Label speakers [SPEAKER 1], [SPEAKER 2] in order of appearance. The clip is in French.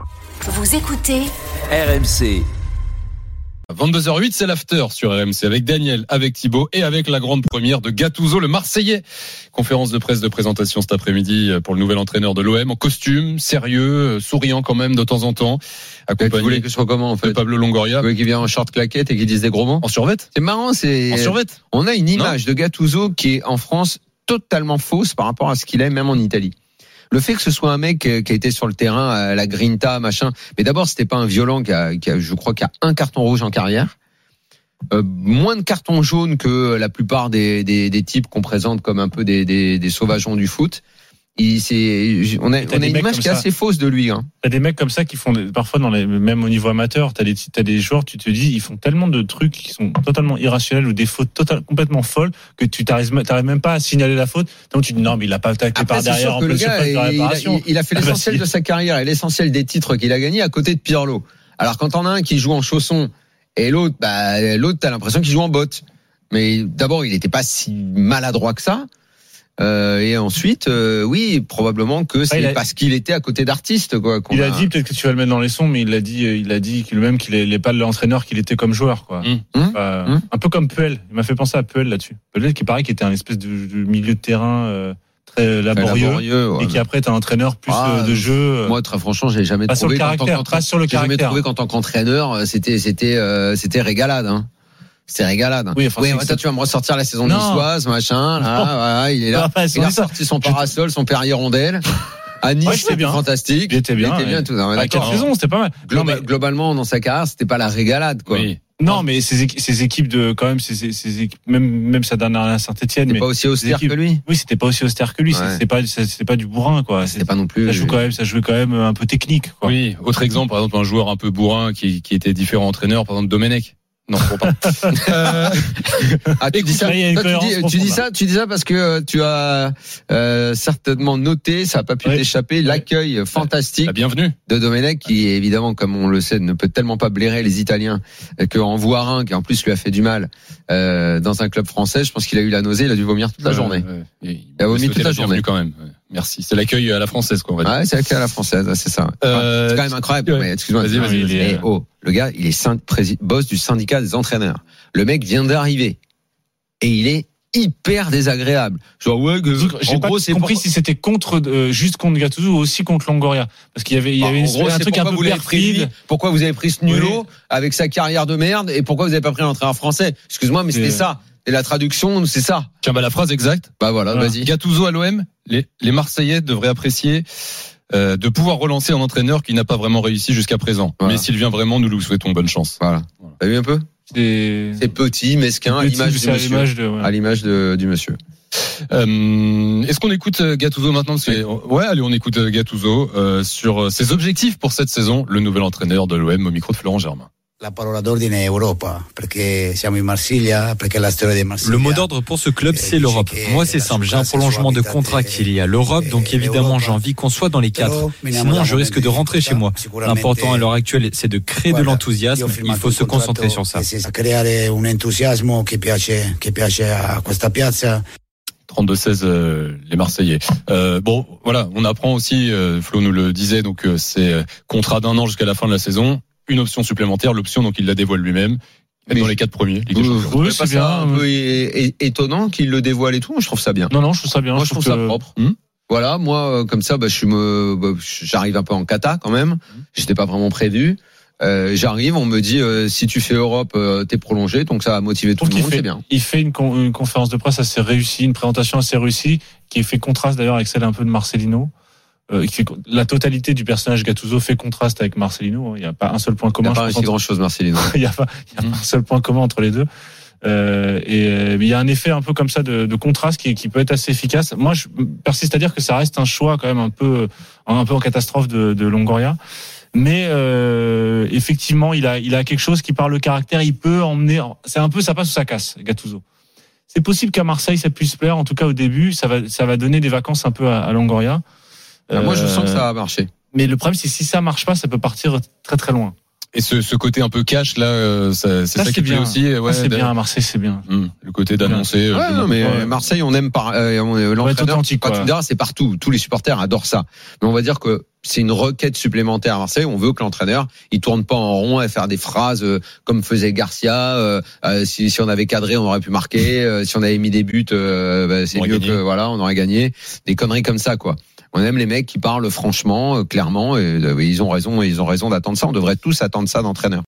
[SPEAKER 1] Vous écoutez
[SPEAKER 2] RMC.
[SPEAKER 3] 22h08, c'est l'after sur RMC avec Daniel, avec Thibaut et avec la grande première de Gattuso, le Marseillais. Conférence de presse de présentation cet après-midi pour le nouvel entraîneur de l'OM, en costume, sérieux, souriant quand même de temps en temps.
[SPEAKER 4] Tu voulais que je sois comment en fait?
[SPEAKER 3] De Pablo Longoria.
[SPEAKER 4] Tu voulais qu'il vienne en short claquette et qu'il dise des gros mots?
[SPEAKER 3] En survette.
[SPEAKER 4] C'est marrant,
[SPEAKER 3] En survette.
[SPEAKER 4] On a une image de Gattuso qui est en France totalement fausse par rapport à ce qu'il est même en Italie. Le fait que ce soit un mec qui a été sur le terrain à la Grinta, machin. Mais d'abord, c'était pas un violent je crois, qui a un carton rouge en carrière. Moins de cartons jaunes que la plupart des types qu'on présente comme un peu des sauvageons du foot. On a une image qui est assez fausse de lui.
[SPEAKER 5] T'as des mecs comme ça qui font parfois même au niveau amateur, t'as des joueurs, tu te dis, ils font tellement de trucs qui sont totalement irrationnels ou des fautes complètement folles que tu t'arrives même pas à signaler la faute. Donc tu te dis non, mais il a pas attaqué par derrière en pleine surface de réparation.
[SPEAKER 4] Il a fait l'essentiel de sa carrière et l'essentiel des titres qu'il a gagnés à côté de Pirlo. Alors quand on a un qui joue en chaussons et l'autre t'as l'impression qu'il joue en bottes. Mais d'abord, il était pas si maladroit que ça. Et ensuite, oui, probablement que c'est parce qu'il était à côté d'artistes, quoi.
[SPEAKER 5] Il a dit, peut-être que tu vas le mettre dans les sons, mais il a dit qu'il n'est pas l'entraîneur qu'il était comme joueur, quoi. Un peu comme Puel. Il m'a fait penser à Puel là-dessus. Puel qui paraît qu'il était un espèce de milieu de terrain très laborieux ouais, et qui après est un entraîneur plus de jeu.
[SPEAKER 4] Moi, très franchement, j'ai jamais trouvé jamais trouvé qu'en tant qu'entraîneur, c'était régalade. C'est régalade.
[SPEAKER 5] Oui,
[SPEAKER 4] toi, tu vas me ressortir la saison niçoise, machin. Là, il est là. Il a sorti son parasol, son Perrier rondelle. À Nice, c'était fantastique.
[SPEAKER 5] Il était bien.
[SPEAKER 4] Tout. Non,
[SPEAKER 5] 4 saisons, c'était pas mal.
[SPEAKER 4] Globalement, dans sa carrière, c'était pas la régalade, quoi. Oui.
[SPEAKER 5] Non, mais ces équipes quand même, ces équipes, même sa dernière à Saint-Etienne.
[SPEAKER 4] C'était pas aussi austère que lui.
[SPEAKER 5] Oui, c'était pas aussi austère que lui. Ouais. C'était pas du bourrin, quoi.
[SPEAKER 4] C'était pas non plus.
[SPEAKER 5] Ça jouait quand même un peu technique, quoi.
[SPEAKER 3] Oui. Autre exemple, par exemple, un joueur un peu bourrin qui était différent entraîneur, par exemple, Domenech. Non, faut pas.
[SPEAKER 4] Tu dis ça parce que tu as certainement noté, ça n'a pas pu t'échapper, l'accueil fantastique de Domenech, qui évidemment, comme on le sait, ne peut tellement pas blairer les Italiens qu'en voir un qui en plus lui a fait du mal dans un club français. Je pense qu'il a eu la nausée, il a dû vomir toute la journée. Il a vomi toute la journée
[SPEAKER 3] quand même. Merci. C'est l'accueil à la française, quoi, on va dire.
[SPEAKER 4] Ouais, c'est l'accueil à la française, c'est ça. C'est quand même incroyable. Ouais. Mais excuse-moi.
[SPEAKER 3] Vas-y.
[SPEAKER 4] Le gars, il est boss du syndicat des entraîneurs. Le mec vient d'arriver. Et il est hyper désagréable.
[SPEAKER 5] J'ai pas compris si c'était juste contre Gattuso ou aussi contre Longoria. Parce qu'il y avait un truc un peu perfide.
[SPEAKER 4] Pourquoi vous avez pris ce nulot avec sa carrière de merde et pourquoi vous avez pas pris un entraîneur français? Excuse-moi, mais c'était ça. Et la traduction, c'est ça.
[SPEAKER 3] Tiens, la phrase exacte.
[SPEAKER 4] Voilà, vas-y.
[SPEAKER 3] Gattuso à l'OM, les Marseillais devraient apprécier de pouvoir relancer un entraîneur qui n'a pas vraiment réussi jusqu'à présent. Voilà. Mais s'il vient vraiment, nous lui souhaitons bonne chance.
[SPEAKER 4] Voilà. T'as vu un peu? C'est petit, mesquin, à l'image du monsieur.
[SPEAKER 3] Est-ce qu'on écoute Gattuso maintenant? Allez, on écoute Gattuso sur ses objectifs pour cette saison. Le nouvel entraîneur de l'OM au micro de Florent Germain.
[SPEAKER 6] Le mot d'ordre pour ce club, c'est l'Europe. Moi, c'est simple. J'ai un prolongement de contrat qu'il y a l'Europe, donc évidemment, j'ai envie qu'on soit dans les 4. Sinon, je risque de rentrer chez moi. L'important à l'heure actuelle, c'est de créer de l'enthousiasme. Il faut se concentrer sur ça.
[SPEAKER 3] 32-16 les Marseillais. On apprend aussi, Flo nous le disait, donc c'est contrat d'1 an jusqu'à la fin de la saison. Une option supplémentaire, l'option donc il la dévoile lui-même. Dans les 4 premiers.
[SPEAKER 4] Oui, c'est bien. Un peu étonnant qu'il le dévoile et tout. Je trouve ça bien.
[SPEAKER 5] Non, je trouve ça bien.
[SPEAKER 4] Moi, je trouve ça propre. Voilà, moi, comme ça, j'arrive un peu en cata quand même. J'étais pas vraiment prévu. J'arrive, on me dit si tu fais Europe, t'es prolongé, donc ça a motivé tout le monde, c'est bien.
[SPEAKER 5] Il fait une conférence de presse assez réussie, une présentation assez réussie, qui fait contraste d'ailleurs avec celle un peu de Marcelino. La totalité du personnage Gattuso fait contraste avec Marcelino. Il n'y a pas un seul point commun.
[SPEAKER 4] Il n'y a pas si grand chose, Marcelino.
[SPEAKER 5] Il n'y a pas un seul point commun entre les deux. Il y a un effet un peu comme ça de contraste qui peut être assez efficace. Moi, je persiste à dire que ça reste un choix quand même un peu en catastrophe de Longoria. Mais effectivement, il a quelque chose qui, par le caractère, il peut emmener. C'est un peu, ça passe ou ça casse, Gattuso. C'est possible qu'à Marseille, ça puisse plaire. En tout cas, au début, ça va donner des vacances un peu à Longoria.
[SPEAKER 4] Moi, je sens que ça va marcher.
[SPEAKER 5] Mais le problème, c'est si ça marche pas, ça peut partir très très loin.
[SPEAKER 3] Et ce côté un peu cash là, c'est ça qui plaît
[SPEAKER 5] bien
[SPEAKER 3] aussi. Ouais,
[SPEAKER 5] c'est bien à Marseille, c'est bien.
[SPEAKER 3] Le côté d'annoncer.
[SPEAKER 4] Ouais, non, mais Marseille, on aime l'entraîneur. Quand tu diras, c'est partout. Tous les supporters adorent ça. Mais on va dire que c'est une requête supplémentaire à Marseille. On veut que l'entraîneur, il tourne pas en rond à faire des phrases comme faisait Garcia. Si on avait cadré, on aurait pu marquer. Si on avait mis des buts, c'est mieux que voilà, on aurait gagné. Des conneries comme ça, quoi. On aime les mecs qui parlent franchement, clairement, et ils ont raison d'attendre ça. On devrait tous attendre ça d'entraîneurs.